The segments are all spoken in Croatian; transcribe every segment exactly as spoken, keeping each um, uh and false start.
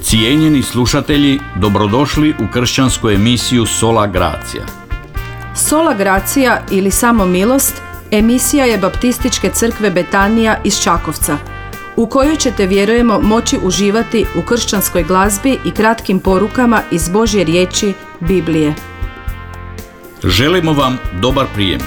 Cijenjeni slušatelji, dobrodošli u kršćansku emisiju Sola Gracia. Sola Gracia ili Samo milost emisija je Baptističke crkve Betanija iz Čakovca, u kojoj ćete, vjerujemo, moći uživati u kršćanskoj glazbi i kratkim porukama iz Božje riječi, Biblije. Želimo vam dobar prijem.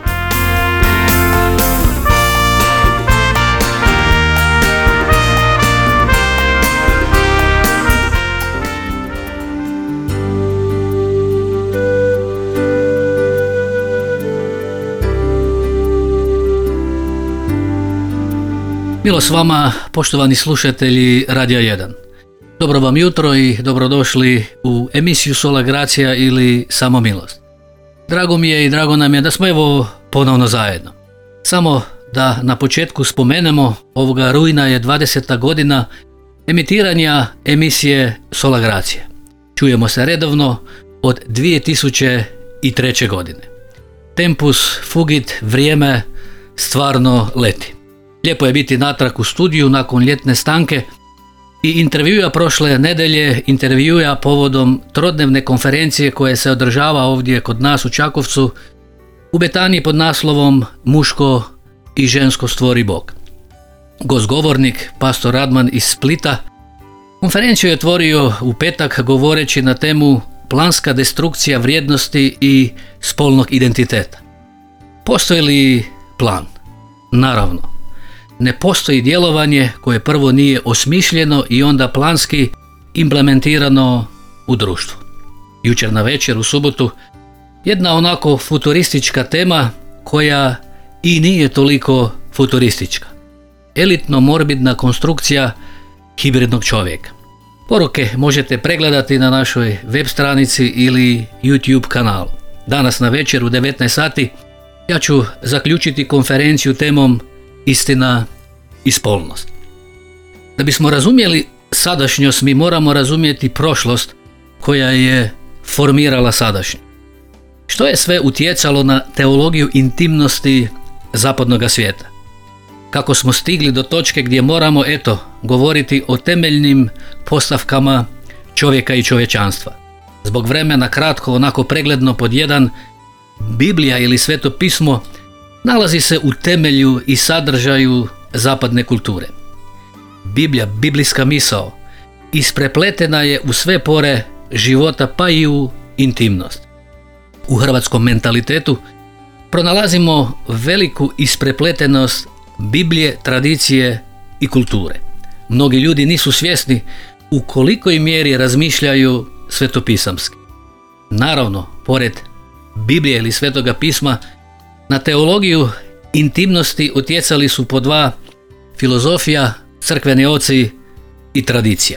Milost vama, poštovani slušatelji Radija jedan. Dobro vam jutro i dobrodošli u emisiju Sola Gracia ili Samo milost. Drago mi je i drago nam je da smo evo ponovno zajedno. Samo da na početku spomenemo, ovoga rujna je dvadeseta godina emitiranja emisije Sola Gracia. Čujemo se redovno od dvije tisuće treće. godine. Tempus fugit, vrijeme stvarno leti. Lijepo je biti natrag u studiju nakon ljetne stanke i intervjua prošle nedelje, intervjua povodom trodnevne konferencije koje se održava ovdje kod nas u Čakovcu u Betaniji pod naslovom Muško i žensko stvori Bog. Gostgovornik, pastor Radman iz Splita, konferenciju je otvorio u petak govoreći na temu planska destrukcija vrijednosti i spolnog identiteta. Postoji li plan? Naravno. Ne postoji djelovanje koje prvo nije osmišljeno i onda planski implementirano u društvu. Jučer na večer u subotu jedna onako futuristička tema koja i nije toliko futuristička. Elitno-morbidna konstrukcija hibridnog čovjeka. Poruke možete pregledati na našoj web stranici ili YouTube kanalu. Danas na večer u devetnaest sati ja ću zaključiti konferenciju temom Istina i spolnost. Da bismo razumjeli sadašnjost, mi moramo razumjeti prošlost koja je formirala sadašnju. Što je sve utjecalo na teologiju intimnosti zapadnog svijeta? Kako smo stigli do točke gdje moramo, eto, govoriti o temeljnim postavkama čovjeka i čovječanstva. Zbog vremena kratko, onako pregledno pod jedan, Biblija ili Sveto pismo nalazi se u temelju i sadržaju zapadne kulture. Biblija, biblijska misao, isprepletena je u sve pore života pa i u intimnost. U hrvatskom mentalitetu pronalazimo veliku isprepletenost Biblije, tradicije i kulture. Mnogi ljudi nisu svjesni u kolikoj mjeri razmišljaju svetopisamski. Naravno, pored Biblije ili Svetoga pisma, na teologiju intimnosti utjecali su po dva: filozofija, crkveni oci i tradicija.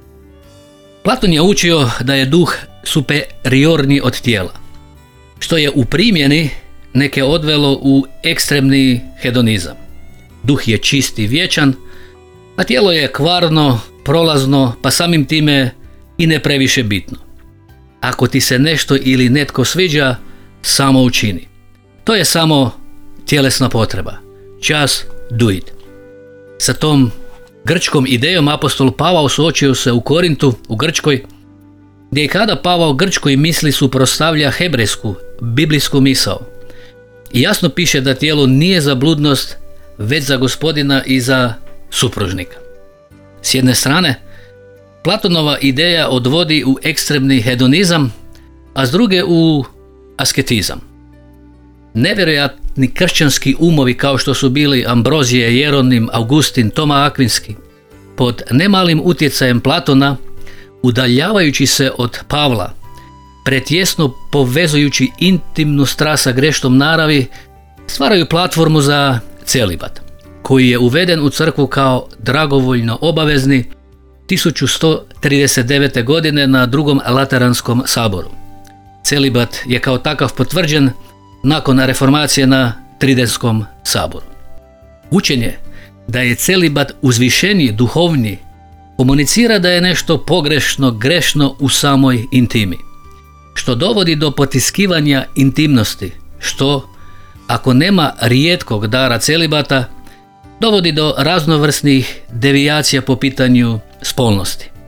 Platon je učio da je duh superiorni od tijela, što je u primjeni neke odvelo u ekstremni hedonizam. Duh je čist i vječan, a tijelo je kvarno, prolazno, pa samim time i ne previše bitno. Ako ti se nešto ili netko sviđa, samo učini. To je samo tjelesna potreba. Just do it. Sa tom grčkom idejom apostol Pavao suočio se u Korintu, u Grčkoj, gdje i kada Pavao grčkoj misli suprotstavlja hebrejsku, biblijsku misao. I jasno piše da tijelo nije za bludnost, već za Gospodina i za supružnika. S jedne strane, Platonova ideja odvodi u ekstremni hedonizam, a s druge u asketizam. Nevjerojatni kršćanski umovi kao što su bili Ambrozije, Jeronim, Augustin, Toma Akvinski, pod nemalim utjecajem Platona, udaljavajući se od Pavla, pretjesno povezujući intimnu strast sa grešnom naravi, stvaraju platformu za celibat, koji je uveden u crkvu kao dragovoljno obavezni tisuću sto trideset devete. godine na drugom Lateranskom saboru. Celibat je kao takav potvrđen nakon reformacije na Tridentskom saboru. Učenje da je celibat uzvišeniji, duhovni, komunicira da je nešto pogrešno, grešno u samoj intimi, što dovodi do potiskivanja intimnosti, što, ako nema rijetkog dara celibata, dovodi do raznovrsnih devijacija po pitanju spolnosti.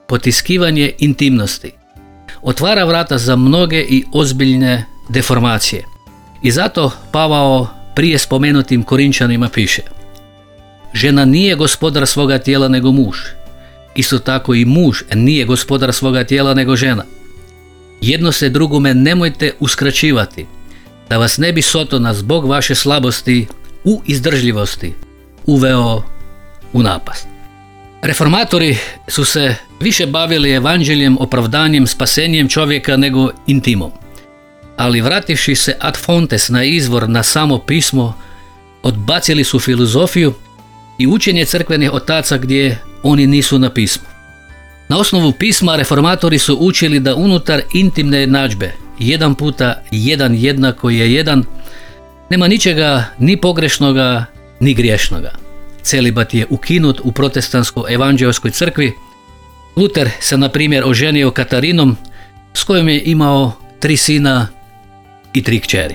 potiskivanje intimnosti otvara vrata za mnoge i ozbiljne deformacije. I zato Pavao prije spomenutim Korinčanima piše: žena nije gospodar svoga tijela nego muž. Isto tako i muž nije gospodar svoga tijela nego žena. Jedno se drugome nemojte uskraćivati, da vas ne bi Sotona zbog vaše slabosti u izdržljivosti uveo u napast. Reformatori su se više bavili evanđeljem, opravdanjem, spasenjem čovjeka nego intimom. Ali vrativši se ad fontes na izvor, na samo pismo, odbacili su filozofiju i učenje crkvenih otaca gdje oni nisu na pismu. Na osnovu pisma reformatori su učili da unutar intimne jednadžbe, jedan puta jedan jednako je jedan, nema ničega ni pogrešnoga ni griješnoga. Celibat je ukinut u protestantskoj evanđelskoj crkvi. Luter se na primjer oženio Katarinom s kojom je imao tri sina i tri kćeri.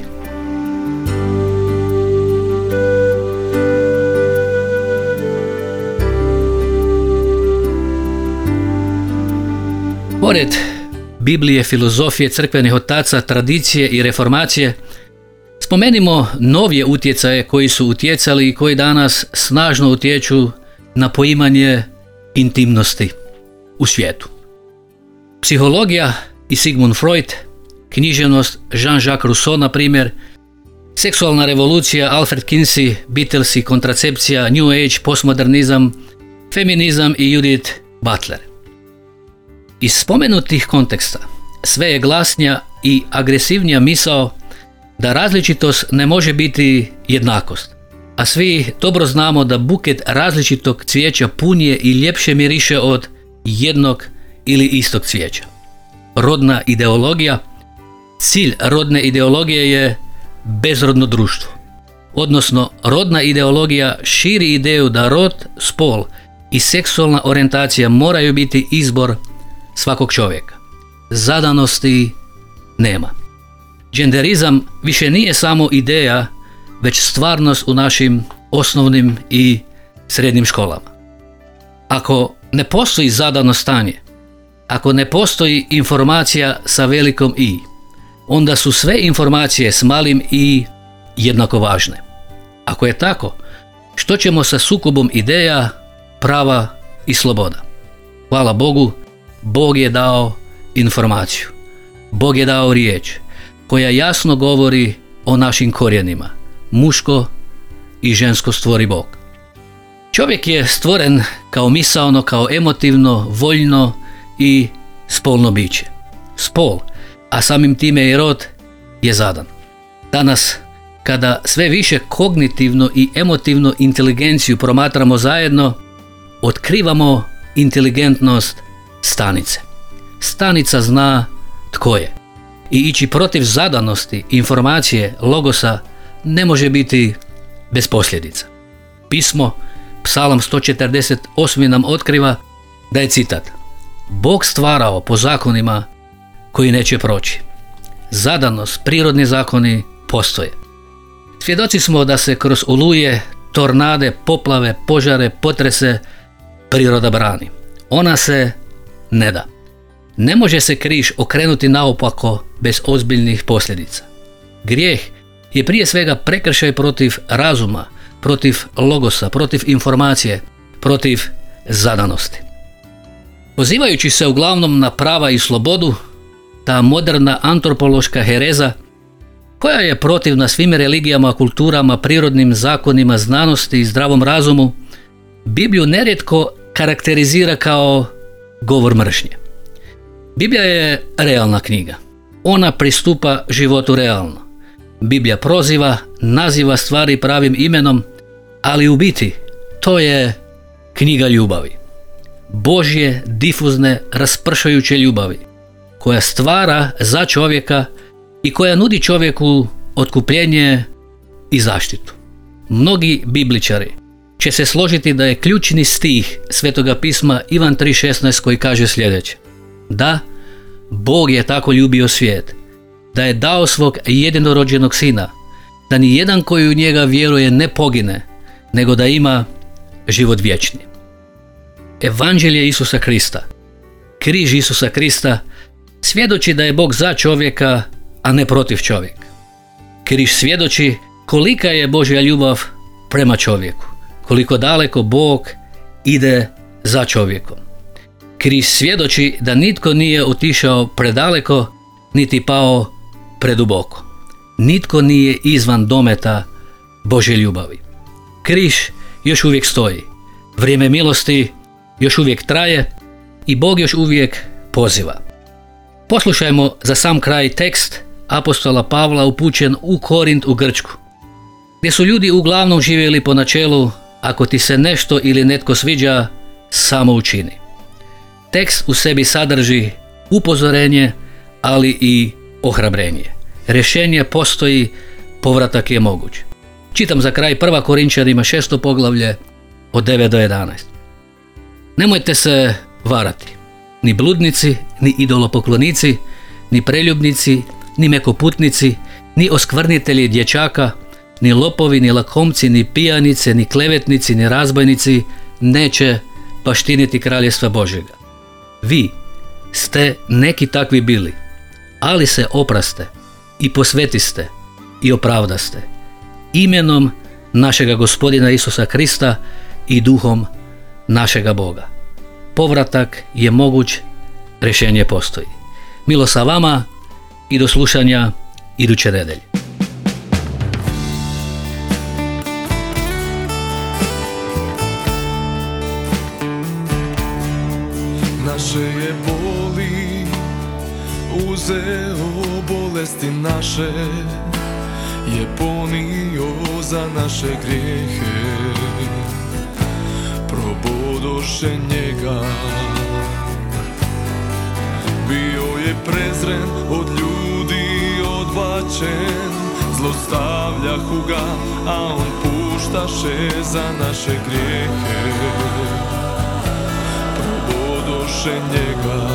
Pored Biblije, filozofije, crkvenih otaca, tradicije i reformacije, spomenimo novije utjecaje koji su utjecali i koji danas snažno utječu na poimanje intimnosti u svijetu. Psihologija i Sigmund Freud, književnost Jean-Jacques Rousseau na primjer, seksualna revolucija Alfred Kinsey, Beatlesi, kontracepcija, New Age, postmodernizam, feminizam i Judith Butler. Iz spomenutih konteksta sve je glasnija i agresivnija misao da različitost ne može biti jednakost, a svi dobro znamo da buket različitog cvijeća punije i ljepše miriše od jednog ili istog cvijeća. Rodna ideologija, cilj rodne ideologije je bezrodno društvo. Odnosno, rodna ideologija širi ideju da rod, spol i seksualna orijentacija moraju biti izbor svakog čovjeka. Zadanosti nema. Genderizam više nije samo ideja, već stvarnost u našim osnovnim i srednjim školama. Ako ne postoji zadano stanje, ako ne postoji informacija sa velikom i, onda su sve informacije s malim i jednako važne. Ako je tako, što ćemo sa sukobom ideja, prava i sloboda? Hvala Bogu, Bog je dao informaciju. Bog je dao riječ koja jasno govori o našim korijenima. Muško i žensko stvori Bog. Čovjek je stvoren kao misaono, kao emotivno, voljno i spolno biće. Spol, a samim time i rod, je zadan. Danas, kada sve više kognitivno i emotivno inteligenciju promatramo zajedno, otkrivamo inteligentnost stanice. Stanica zna tko je. I ići protiv zadanosti, informacije, logosa ne može biti bez posljedica. Pismo, Psalam sto četrdeset osam nam otkriva da je citat: Bog stvarao po zakonima koji neće proći. Zadanost, prirodni zakoni postoje. Svjedoci smo da se kroz oluje, tornade, poplave, požare, potrese priroda brani. Ona se ne da. Ne može se križ okrenuti naopako bez ozbiljnih posljedica. Grijeh je prije svega prekršaj protiv razuma, protiv logosa, protiv informacije, protiv zadanosti. Pozivajući se uglavnom na prava i slobodu, ta moderna antropološka hereza, koja je protivna svim religijama, kulturama, prirodnim zakonima, znanosti i zdravom razumu, Bibliju nerijetko karakterizira kao govor mržnje. Biblija je realna knjiga. Ona pristupa životu realno. Biblija proziva, naziva stvari pravim imenom, ali u biti to je knjiga ljubavi. Božje, difuzne, raspršajuće ljubavi, koja stvara za čovjeka i koja nudi čovjeku otkupljenje i zaštitu. Mnogi bibličari će se složiti da je ključni stih Svetoga pisma Ivan tri šesnaest koji kaže sljedeće: Da, Bog je tako ljubio svijet, da je dao svog jedinorođenog sina, da ni jedan koji u njega vjeruje ne pogine, nego da ima život vječni. Evanđelje Isusa Krista križ Isusa Krista svjedoči da je Bog za čovjeka, a ne protiv čovjeka. Križ svjedoči kolika je Božja ljubav prema čovjeku, koliko daleko Bog ide za čovjekom. Križ svjedoči da nitko nije otišao predaleko, niti pao preduboko. Nitko nije izvan dometa Božje ljubavi. Križ još uvijek stoji. Vrijeme milosti još uvijek traje i Bog još uvijek poziva. Poslušajmo za sam kraj tekst apostola Pavla upućen u Korint u Grčku, gdje su ljudi uglavnom živjeli po načelu ako ti se nešto ili netko sviđa, samo učini. Tekst u sebi sadrži upozorenje, ali i ohrabrenje. Rješenje postoji, povratak je moguć. Čitam za kraj prva Korinčanima šesto poglavlje od devet do jedanaest. Nemojte se varati, ni bludnici, ni idolopoklonici, ni preljubnici, ni mekoputnici, ni oskvrnitelji dječaka, ni lopovi, ni lakomci, ni pijanice, ni klevetnici, ni razbojnici neće baštiniti kraljestva Božjega. Vi ste neki takvi bili, ali se opraste i posvetiste i opravdaste imenom našega Gospodina Isusa Krista i duhom našega Boga. Povratak je moguć, rješenje postoji. Milo sa vama i do slušanja iduće nedelje. Naše je boli uzeo, bolesti naše je ponio za naše grijehe. Probodoše njega, bio je prezren od ljudi, odbačen, zlostavljahu ga, a on puštaše za naše grijehe. Probodoše njega,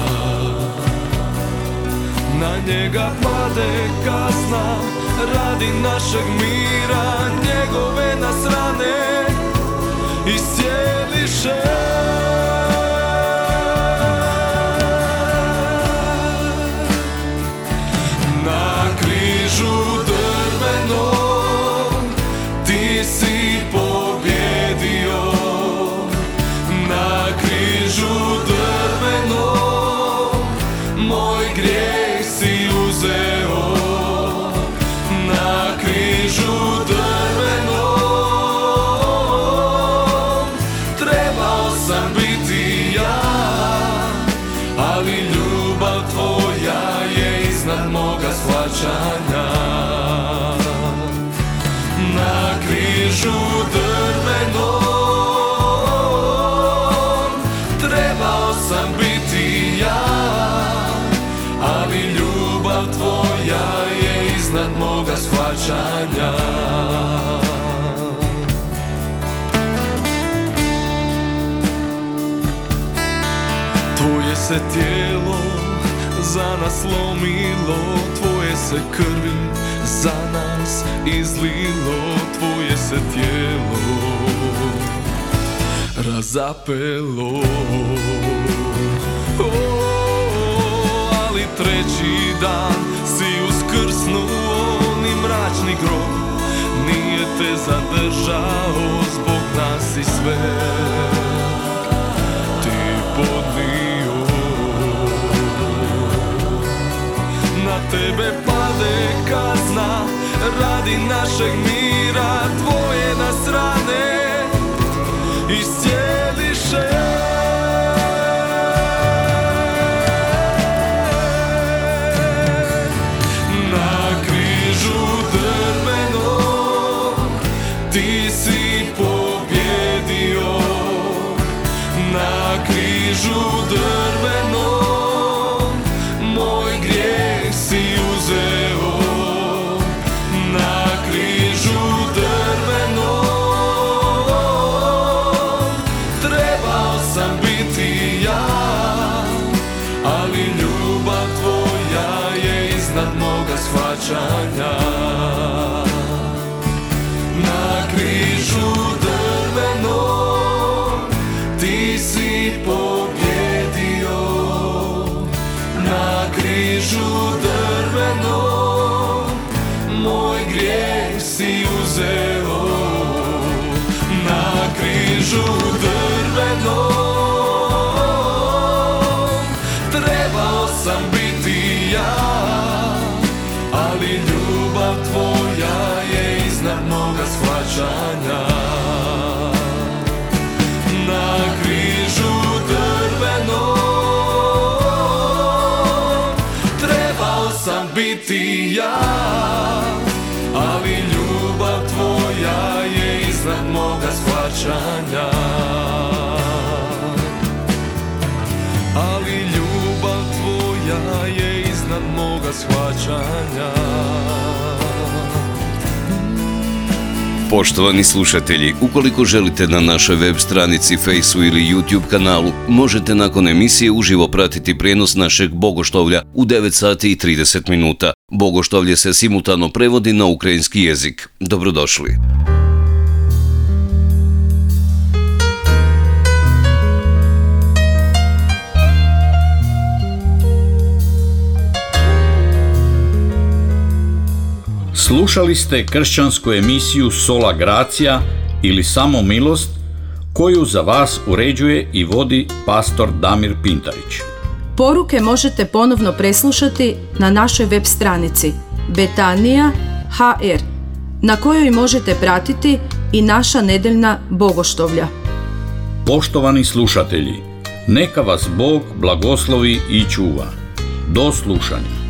na njega pade kazna radi našeg mira, njegove nas rane iscijeliše. Na križu drvenom ti si pobjedio, na križu drvenom moj grijeh si uzeo, na križu drvenom trebao sam biti ja, ali ljubav tvoja je iznad moga shvaćanja. Na križu drvenom trebao sam biti ja, ali ljubav tvoja je iznad moga shvaćanja. Tvoje se tijelo za nas lomilo, tvoje se krvi za nas izlilo, tvoje se tijelo razapelo. Oh, ali treći dan si uskrsnuo, ni mračni grob nije te zadržao, zbog nas i sve ti podnio. Na tebe pade kazna radi našeg mira, tvoje nas rane iscijeliše. Na križu drvenom ti si pobjedio, na križu drvenom moj grijeh si uzeo, na križu drvenom trebao sam biti ja, ali ljubav tvoja je iznad moga shvaćanja. Na križu drvenom ti si pobjedio, biti ja, ali ljubav tvoja je iznad moga shvaćanja. Ali ljubav tvoja je iznad moga shvaćanja. Poštovani slušatelji, ukoliko želite na našoj web stranici, Fejsu ili YouTube kanalu, možete nakon emisije uživo pratiti prijenos našeg bogoštovlja u devet sati i trideset minuta. Bogoštovlje se simultano prevodi na ukrajinski jezik. Dobrodošli. Slušali ste kršćansku emisiju Sola Gracija ili Samo milost, koju za vas uređuje i vodi pastor Damir Pintarić. Poruke možete ponovno preslušati na našoj web stranici Betanija tačka ha er, na kojoj možete pratiti i naša nedeljna bogoštovlja. Poštovani slušatelji, neka vas Bog blagoslovi i čuva. Do slušanja.